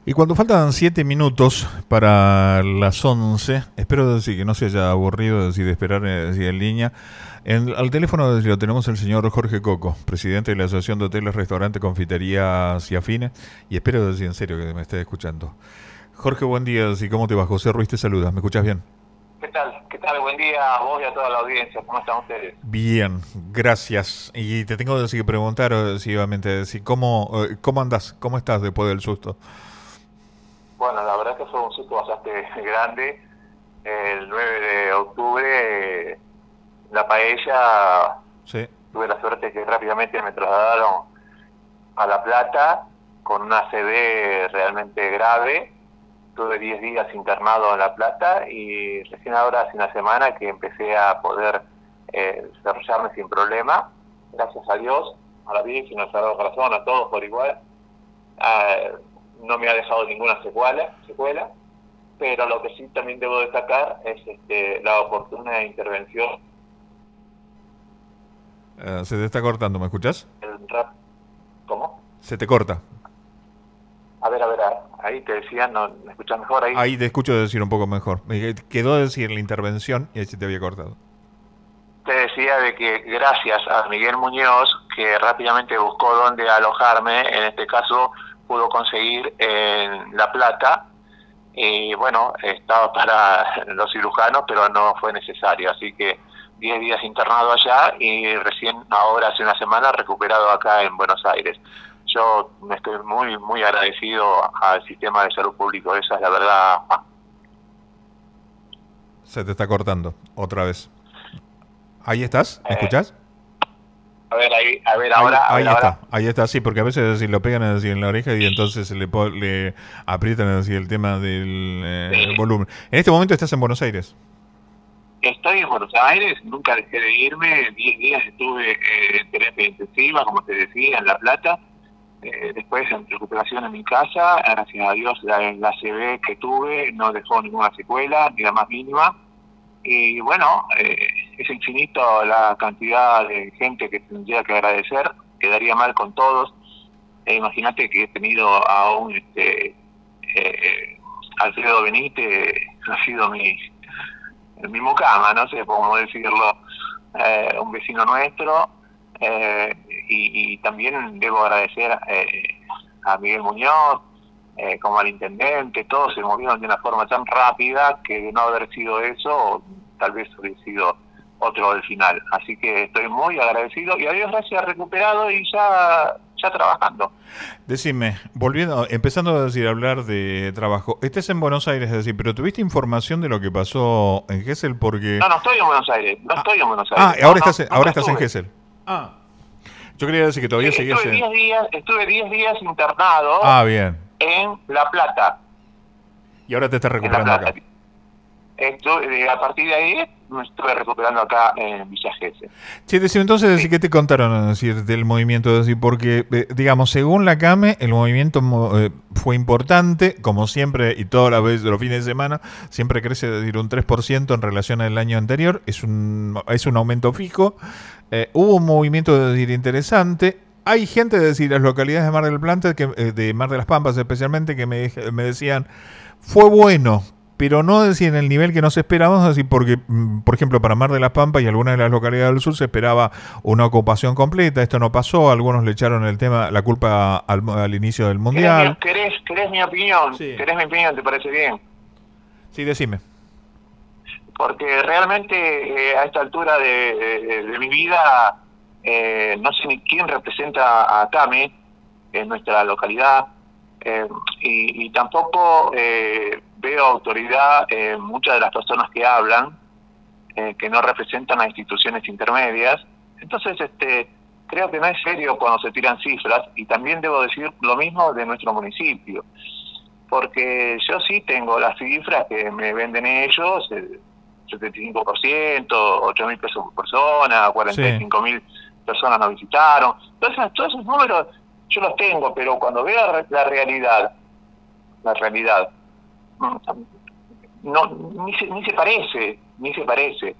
Y cuando faltan 7 minutos para las 11, espero decir que no se haya aburrido decir, de esperar decir, en línea. Al teléfono lo tenemos el señor Jorge Coco, presidente de la Asociación de Hoteles, Restaurantes, Confiterías y Afines. Y espero decir en serio que me esté escuchando. Jorge, buen día. ¿Y cómo te va? José Ruiz te saluda. ¿Me escuchas bien? ¿Qué tal? ¿Qué tal? Buen día a vos y a toda la audiencia. ¿Cómo están ustedes? Bien, gracias. Y te tengo que preguntar, ¿cómo andás? ¿Cómo estás después del susto? Bueno, la verdad que fue un susto bastante grande. El 9 de octubre, la paella, Sí. tuve la suerte que rápidamente me trasladaron a La Plata con una ACV realmente grave. Tuve 10 días internado en La Plata y recién ahora, hace una semana, que empecé a poder desarrollarme sin problema. Gracias a Dios, a la Virgen, al Sagrado Corazón, a todos por igual. No me ha dejado ninguna secuela, pero lo que sí también debo destacar es la oportuna intervención. Se te está cortando, ¿me escuchas? El rap, ¿cómo? Se te corta. A ver, ahí te decía, ¿no me escuchas mejor ahí? Ahí te escucho decir un poco mejor. Me quedó decir la intervención y ahí se te había cortado. Te decía de que gracias a Miguel Muñoz, que rápidamente buscó dónde alojarme, en este caso pudo conseguir en La Plata, y bueno, estaba para los cirujanos, pero no fue necesario, así que 10 días internado allá y recién ahora, hace una semana, recuperado acá en Buenos Aires. Yo me estoy muy agradecido al sistema de salud público, esa es la verdad. Se te está cortando otra vez. ¿Ahí estás? ¿Me escuchás? A ver, a ver Ahí, ahora, a ver ahora. ahí está, sí, porque a veces si lo pegan así en la oreja y entonces le aprietan así el tema del volumen. En este momento estás en Buenos Aires. Estoy en Buenos Aires, nunca dejé de irme, 10 días estuve en terapia intensiva, como te decía, en La Plata, después en recuperación en mi casa, gracias a Dios la ACV que tuve no dejó ninguna secuela, ni la más mínima, y bueno, es infinito la cantidad de gente que tendría que agradecer, quedaría mal con todos. Imagínate que he tenido a un Alfredo Benítez, ha sido mi mucama, no sé cómo decirlo, un vecino nuestro, y también debo agradecer a Miguel Muñoz, como al intendente. Todos se movieron de una forma tan rápida que de no haber sido eso, tal vez hubiera sido otro del final. Así que estoy muy agradecido y a Dios gracias, recuperado y ya trabajando. Decime, empezando a decir, hablar de trabajo, estés en Buenos Aires, es decir, pero ¿tuviste información de lo que pasó en Gesell? Porque... No estoy en Buenos Aires, ahora no, ahora nunca estás en estuve. Gesell. Yo quería decir que todavía seguías en... Estuve 10 días internado Bien. en La Plata. Y ahora te estás En La recuperando Plata. acá. A partir de ahí me estuve recuperando acá en Villa Gesell. Sí, decime, entonces, Sí. ¿qué te contaron del movimiento? Decir, porque, digamos, según la CAME, el movimiento fue importante, como siempre, y todas las veces de los fines de semana, siempre crece decir, un 3% en relación al año anterior, es un aumento fijo. Hubo un movimiento decir, interesante. Hay gente, decir, las localidades de Mar del Plata, de Mar de las Pampas especialmente, que me decían, fue bueno, pero no decir en el nivel que nos esperábamos, así porque, por ejemplo, para Mar de las Pampas y algunas de las localidades del sur se esperaba una ocupación completa. Esto no pasó, algunos le echaron la culpa al inicio del Mundial. ¿Querés mi opinión? Sí. ¿Querés mi opinión? ¿Te parece bien? Sí, decime. Porque realmente a esta altura de mi vida no sé ni quién representa a CAME en nuestra localidad, y tampoco veo autoridad en muchas de las personas que hablan, que no representan a instituciones intermedias. Entonces creo que no es serio cuando se tiran cifras, y también debo decir lo mismo de nuestro municipio, porque yo sí tengo las cifras que me venden ellos, 75%, 8.000 pesos por persona, Sí. 45.000 personas nos visitaron. Todos esos números yo los tengo, pero cuando veo la realidad, no, ni se parece.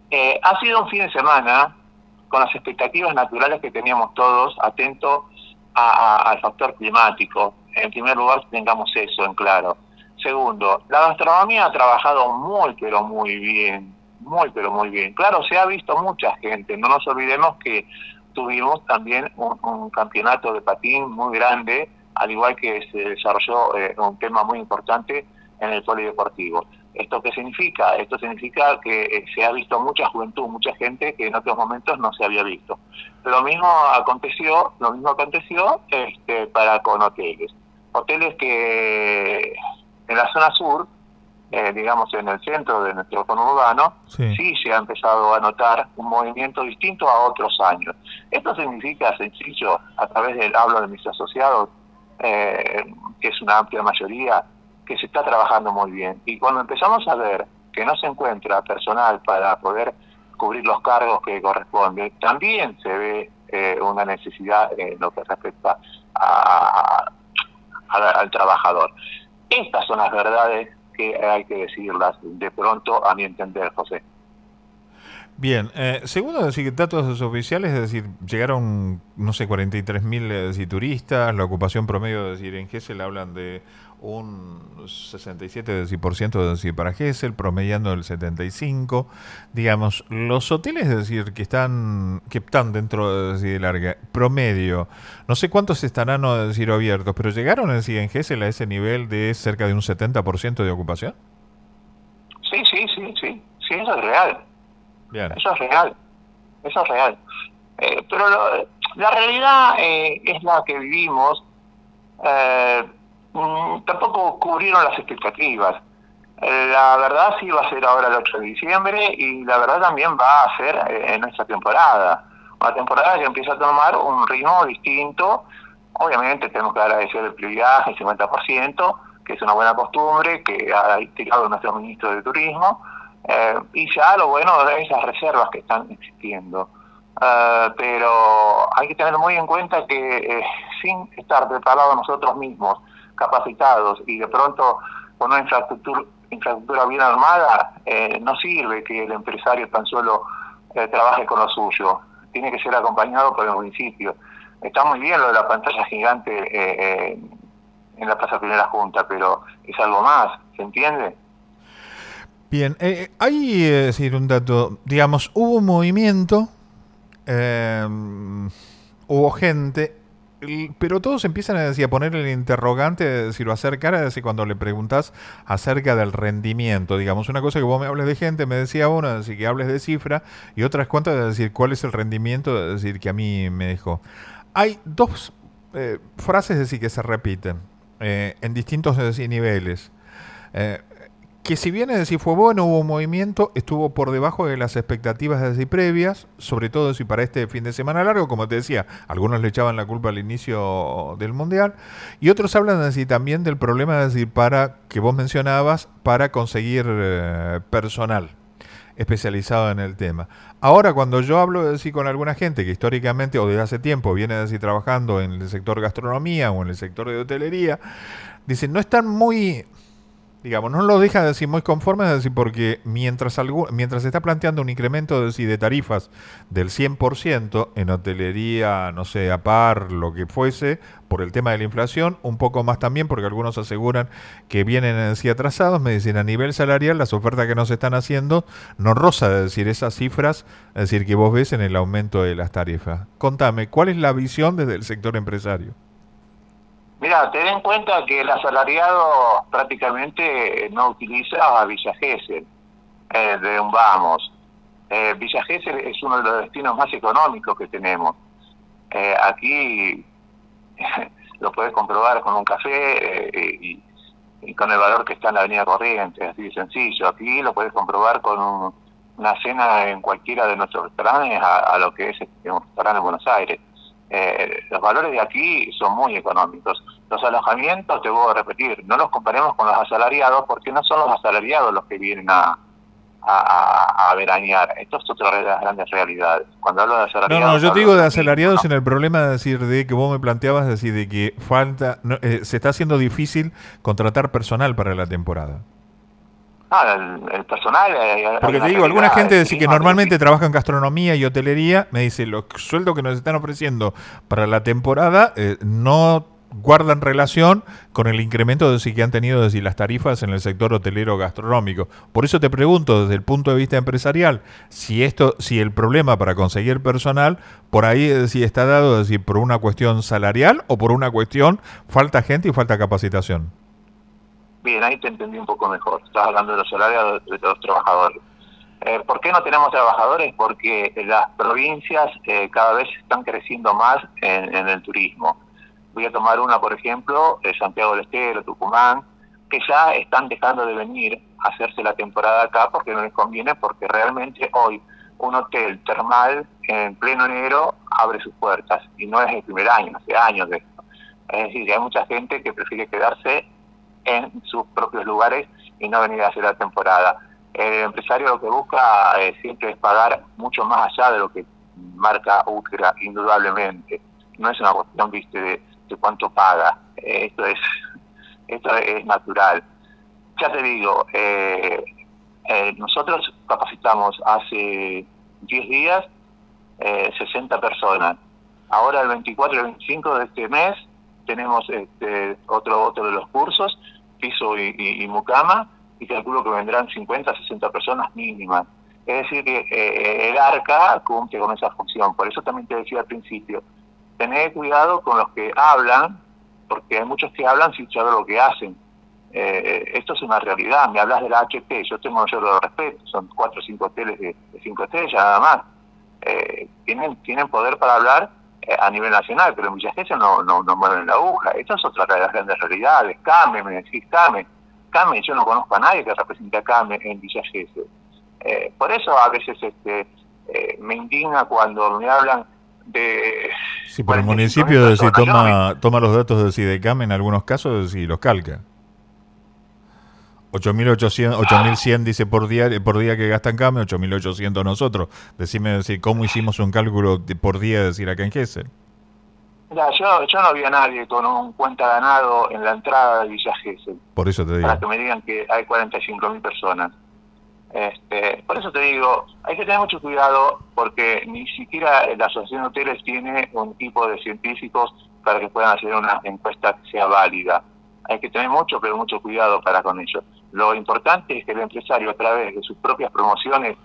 Ha sido un fin de semana con las expectativas naturales que teníamos todos, atentos al factor climático. En primer lugar, tengamos eso en claro. Segundo, la gastronomía ha trabajado muy, pero muy bien. Muy, pero muy bien. Claro, se ha visto mucha gente. No nos olvidemos que tuvimos también un campeonato de patín muy grande, al igual que se desarrolló un tema muy importante en el polideportivo. ¿Esto qué significa? Esto significa que se ha visto mucha juventud, mucha gente que en otros momentos no se había visto. Lo mismo aconteció para con hoteles. Hoteles que en la zona sur, digamos en el centro de nuestro conurbano, sí se ha empezado a notar un movimiento distinto a otros años. Esto significa, sencillo, a través del hablo de mis asociados, que es una amplia mayoría, que se está trabajando muy bien. Y cuando empezamos a ver que no se encuentra personal para poder cubrir los cargos que corresponden, también se ve una necesidad en lo que respecta al trabajador. Estas son las verdades que hay que decirlas de pronto, a mi entender, José. Bien, según datos oficiales, es decir, llegaron, no sé, 43.000 turistas, la ocupación promedio, es decir, en Gesell hablan de un 67% es decir, para Gesell, promediando el 75%, digamos, los hoteles, es decir, que están dentro del larga promedio, no sé cuántos estarán, es decir, abiertos, pero llegaron, es decir, en Gesell a ese nivel de cerca de un 70% de ocupación. Sí, eso es real. Bien. Eso es real. Pero la realidad es la que vivimos. Tampoco cubrieron las expectativas. La verdad sí va a ser ahora el 8 de diciembre y la verdad también va a ser en nuestra temporada. Una temporada que empieza a tomar un ritmo distinto. Obviamente tenemos que agradecer el privilegio, el 50%, que es una buena costumbre, que ha tirado nuestro ministro de Turismo. Y ya lo bueno de esas reservas que están existiendo. Pero hay que tener muy en cuenta que sin estar preparados nosotros mismos, capacitados y de pronto con una infraestructura bien armada, no sirve que el empresario tan solo trabaje con lo suyo. Tiene que ser acompañado por el municipio. Está muy bien lo de la pantalla gigante en la Plaza Primera Junta, pero es algo más, ¿se entiende? Bien, hay decir un dato, digamos, hubo un movimiento, hubo gente, pero todos empiezan a poner el interrogante, decir, o hacer cara, decir, cuando le preguntas acerca del rendimiento, digamos, una cosa que vos me hables de gente, me decía uno, decir, que hables de cifra, y otras cuantas de decir cuál es el rendimiento, de decir, que a mí me dejó. Hay dos frases, decir, que se repiten en distintos niveles. Que si bien, es decir, fue bueno, hubo un movimiento, estuvo por debajo de las expectativas, es decir, previas, sobre todo si para este fin de semana largo, como te decía, algunos le echaban la culpa al inicio del Mundial, y otros hablan, es decir, también del problema, es decir, que vos mencionabas, para conseguir personal especializado en el tema. Ahora, cuando yo hablo, es decir, con alguna gente que históricamente o desde hace tiempo viene, es decir, trabajando en el sector gastronomía o en el sector de hotelería, dicen, no están muy... digamos, no lo deja de decir muy conforme, es decir, porque mientras se está planteando un incremento de tarifas del 100% en hotelería, no sé, a par, lo que fuese, por el tema de la inflación, un poco más también, porque algunos aseguran que vienen así atrasados, me dicen, a nivel salarial, las ofertas que nos están haciendo no roza, es decir, esas cifras, es decir, que vos ves en el aumento de las tarifas. Contame, ¿cuál es la visión desde el sector empresario? Mira, ten en cuenta que el asalariado prácticamente no utiliza a Villa Gesell, de un vamos. Villa Gesell es uno de los destinos más económicos que tenemos. Aquí lo podés comprobar con un café y con el valor que está en la Avenida Corrientes, así de sencillo. Aquí lo podés comprobar con una cena en cualquiera de nuestros restaurantes a lo que es un restaurante en Buenos Aires. Los valores de aquí son muy económicos. Los alojamientos, te voy a repetir, no los comparemos con los asalariados, porque no son los asalariados los que vienen a veranear. Esto es otra de las grandes realidades. Cuando hablo de asalariados... No, yo te digo de asalariados, ¿no? En el problema de decir de que vos me planteabas, decir de que falta, se está haciendo difícil contratar personal para la temporada. el personal... Porque te digo, alguna gente dice que normalmente trabaja en gastronomía y hotelería, me dice, los sueldos que nos están ofreciendo para la temporada no guardan relación con el incremento de que han tenido las tarifas en el sector hotelero gastronómico. Por eso te pregunto, desde el punto de vista empresarial, si el problema para conseguir personal por ahí está dado por una cuestión salarial o por una cuestión falta gente y falta capacitación. Bien, ahí te entendí un poco mejor. Estás hablando de los salarios de los trabajadores. ¿Por qué no tenemos trabajadores? Porque las provincias cada vez están creciendo más en el turismo. Voy a tomar una, por ejemplo, Santiago del Estero, Tucumán, que ya están dejando de venir a hacerse la temporada acá porque no les conviene, porque realmente hoy un hotel termal en pleno enero abre sus puertas, y no es el primer año, hace años de esto. Es decir, que hay mucha gente que prefiere quedarse en sus propios lugares y no venir a hacer la temporada. El empresario lo que busca siempre es pagar mucho más allá de lo que marca UTCRA, indudablemente. No es una cuestión, viste, de cuánto paga. Esto es natural. Ya te digo, nosotros capacitamos hace 10 días 60 personas. Ahora el 24 y el 25 de este mes tenemos otro de los cursos, piso y mucama, y calculo que vendrán 50, 60 personas mínimas. Es decir, que el ARCA cumple con esa función. Por eso también te decía al principio, tener cuidado con los que hablan, porque hay muchos que hablan sin saber lo que hacen. Esto es una realidad. Me hablas de la HP, yo lo respeto, son 4 o 5 hoteles de 5 estrellas nada más. Tienen poder para hablar a nivel nacional, pero en Villa Gesell no mueven la aguja. Esto es otra de las grandes realidades. CAME, me decís CAME, yo no conozco a nadie que represente a CAME en Villa Gesell. Por eso a veces me indigna cuando me hablan de... Sí, pero el municipio toma los datos de CAME en algunos casos y los calca. 8.100 dice por día que gastan CAME, 8.800 nosotros. Decime cómo hicimos un cálculo por día acá en Gesell. Ya, yo no vi a nadie con un cuenta ganado en la entrada de Villa Gesell. Por eso te digo. Para que me digan que hay 45.000 personas. Por eso te digo, hay que tener mucho cuidado, porque ni siquiera la Asociación de Hoteles tiene un equipo de científicos para que puedan hacer una encuesta que sea válida. Hay que tener mucho cuidado con ello. Lo importante es que el empresario, a través de sus propias promociones,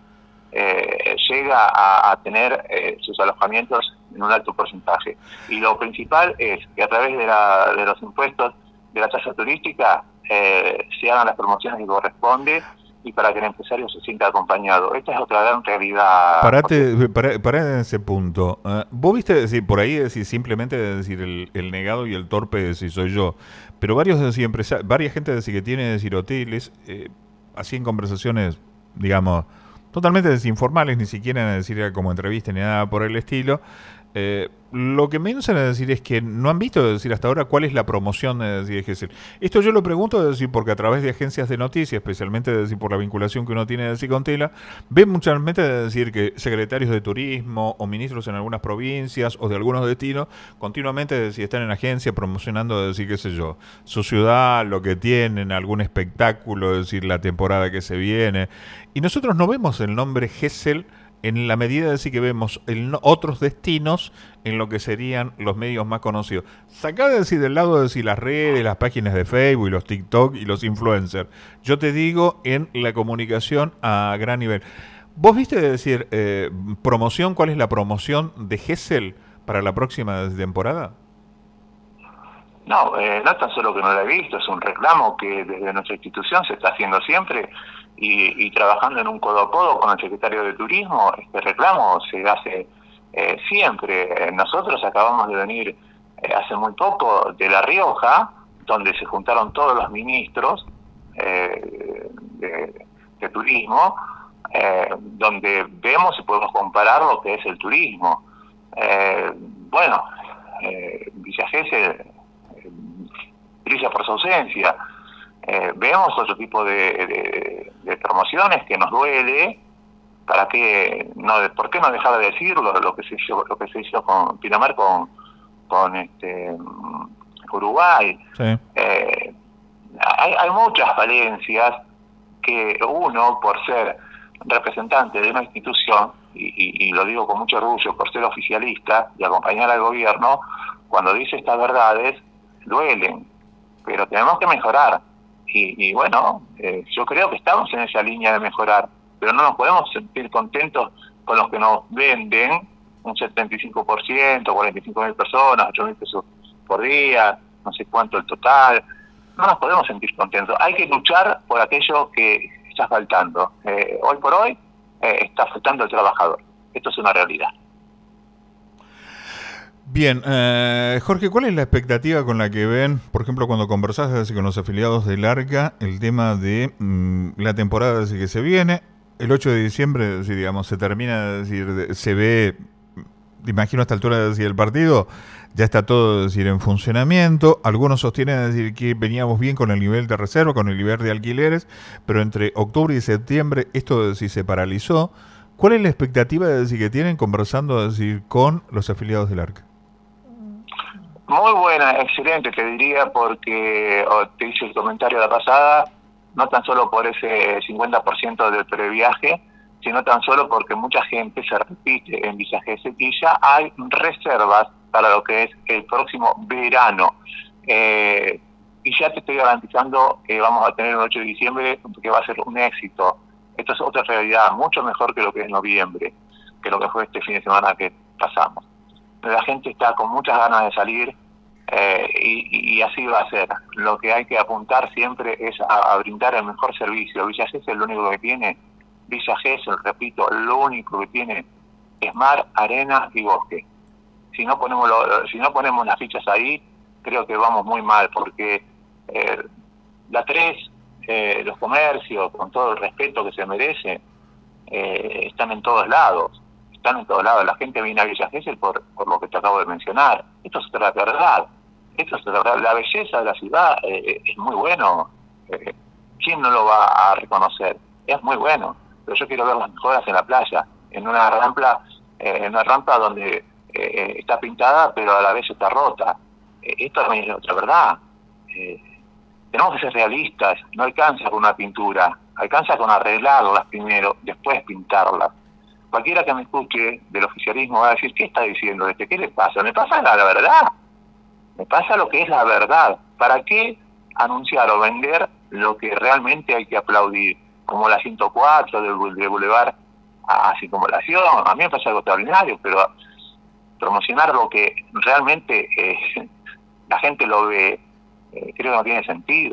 llega a tener sus alojamientos en un alto porcentaje. Y lo principal es que a través de los impuestos de la tasa turística se hagan las promociones que corresponde, y para que el empresario se sienta acompañado. Esta es otra gran realidad. Pará en ese punto. Vos viste por ahí simplemente el negado y el torpe soy yo. Pero varias gente que tiene hoteles, así en conversaciones, digamos, totalmente informales, ni siquiera como entrevista ni nada por el estilo. Lo que me dicen es que no han visto hasta ahora cuál es la promoción de Gesell. Esto yo lo pregunto porque a través de agencias de noticias, especialmente por la vinculación que uno tiene con Tela, ven muchas veces que secretarios de turismo o ministros en algunas provincias o de algunos destinos continuamente están en agencia promocionando su ciudad, lo que tienen, algún espectáculo, la temporada que se viene, y nosotros no vemos el nombre Gesell en la medida que vemos otros destinos en lo que serían los medios más conocidos. Sacá del lado las redes, las páginas de Facebook y los TikTok y los influencers. Yo te digo en la comunicación a gran nivel. ¿Vos viste promoción? ¿Cuál es la promoción de Gesell para la próxima temporada? No, no es tan solo que no la he visto, es un reclamo que desde nuestra institución se está haciendo siempre, y trabajando en un codo a codo con el secretario de Turismo. Este reclamo se hace siempre. Nosotros acabamos de venir hace muy poco de La Rioja, donde se juntaron todos los ministros de turismo, donde vemos y podemos comparar lo que es el turismo. Villa Gesell brilla por su ausencia. Vemos otro tipo de promociones que nos duele. ¿Por qué no dejar de decirlo? Lo que se hizo con Pinamar, con Uruguay. Sí. Hay muchas falencias que uno, por ser representante de una institución, y lo digo con mucho orgullo, por ser oficialista y acompañar al gobierno, cuando dice estas verdades, duelen, pero tenemos que mejorar. Y bueno, yo creo que estamos en esa línea de mejorar, pero no nos podemos sentir contentos con los que nos venden un 75%, 45.000 personas, 8.000 pesos por día, no sé cuánto el total. No nos podemos sentir contentos. Hay que luchar por aquello que está faltando. Hoy por hoy está faltando el trabajador. Esto es una realidad. Bien, Jorge, ¿cuál es la expectativa con la que ven, por ejemplo, cuando conversás con los afiliados del ARCA, el tema de la temporada que se viene? El 8 de diciembre, si digamos, se termina, decir, se ve, imagino a esta altura de decir, el partido ya está todo decir, en funcionamiento. Algunos sostienen decir que veníamos bien con el nivel de reserva, con el nivel de alquileres, pero entre octubre y septiembre esto decir, se paralizó. ¿Cuál es la expectativa de decir, que tienen conversando decir, con los afiliados del ARCA? Muy buena, excelente, te diría, porque te hice el comentario la pasada, no tan solo por ese 50% del previaje, sino tan solo porque mucha gente se repite en Villa Gesell y ya hay reservas para lo que es el próximo verano. Y ya te estoy garantizando que vamos a tener el 8 de diciembre que va a ser un éxito. Esto es otra realidad, mucho mejor que lo que es noviembre, que lo que fue este fin de semana que pasamos. La gente está con muchas ganas de salir y así va a ser. Lo que hay que apuntar siempre es a brindar el mejor servicio. Villa Gesell lo único que tiene, Villa Gesell, repito, lo único que tiene es mar, arena y bosque. Si no ponemos las fichas ahí, creo que vamos muy mal, porque la 3, los comercios, con todo el respeto que se merece, están en todos lados. Están en todos lados. La gente viene a Villa Gesell por lo que te acabo de mencionar. Esto es otra verdad. Esto es otra verdad. La belleza de la ciudad es muy bueno. ¿Quién no lo va a reconocer? Es muy bueno. Pero yo quiero ver las mejoras en la playa, en una rampa donde está pintada, pero a la vez está rota. Esto también es otra verdad. Tenemos que ser realistas. No alcanza con una pintura. Alcanza con arreglarlas primero, después pintarlas. Cualquiera que me escuche del oficialismo va a decir, ¿qué está diciendo este? ¿Qué le pasa? Me pasa la verdad. Me pasa lo que es la verdad. ¿Para qué anunciar o vender lo que realmente hay que aplaudir? Como la 104 del Boulevard a Circunvalación. A mí me pasa algo extraordinario, pero promocionar lo que realmente la gente lo ve, creo que no tiene sentido.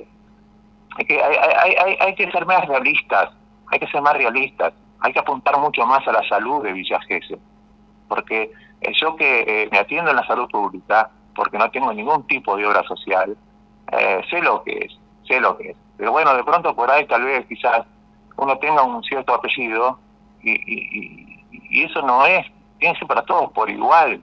Hay que ser más realistas. Hay que ser más realistas. Hay que apuntar mucho más a la salud de Villa Gesell, porque yo que me atiendo en la salud pública, porque no tengo ningún tipo de obra social, sé lo que es. Pero bueno, de pronto por ahí tal vez quizás uno tenga un cierto apellido y eso no es, tiene que ser para todos por igual,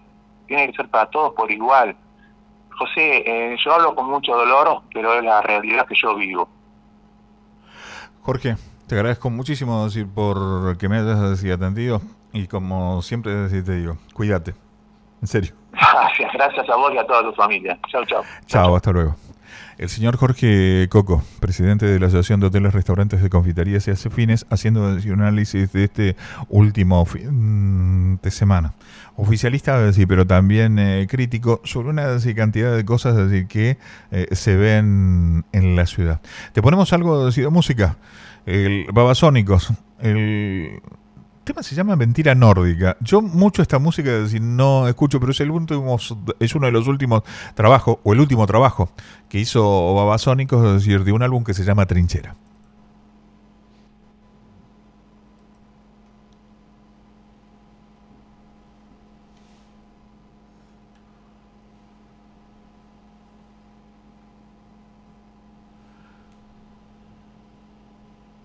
José, yo hablo con mucho dolor, pero es la realidad que yo vivo. Jorge, te agradezco muchísimo decir por que me hayas atendido y como siempre te digo, cuídate, en serio. Gracias a vos y a toda tu familia. Chau. Chao, hasta luego. El señor Jorge Coco, presidente de la Asociación de Hoteles, Restaurantes y Confiterías y Afines, haciendo un análisis de este último fin de semana. Oficialista, decir, pero también crítico sobre una cantidad de cosas decir, que se ven en la ciudad. Te ponemos algo de música. El Babasónicos, el tema se llama Mentira Nórdica. Yo mucho esta música decir, no escucho, pero es uno de los últimos trabajos, o el último trabajo que hizo Babasónicos, es decir, de un álbum que se llama Trinchera.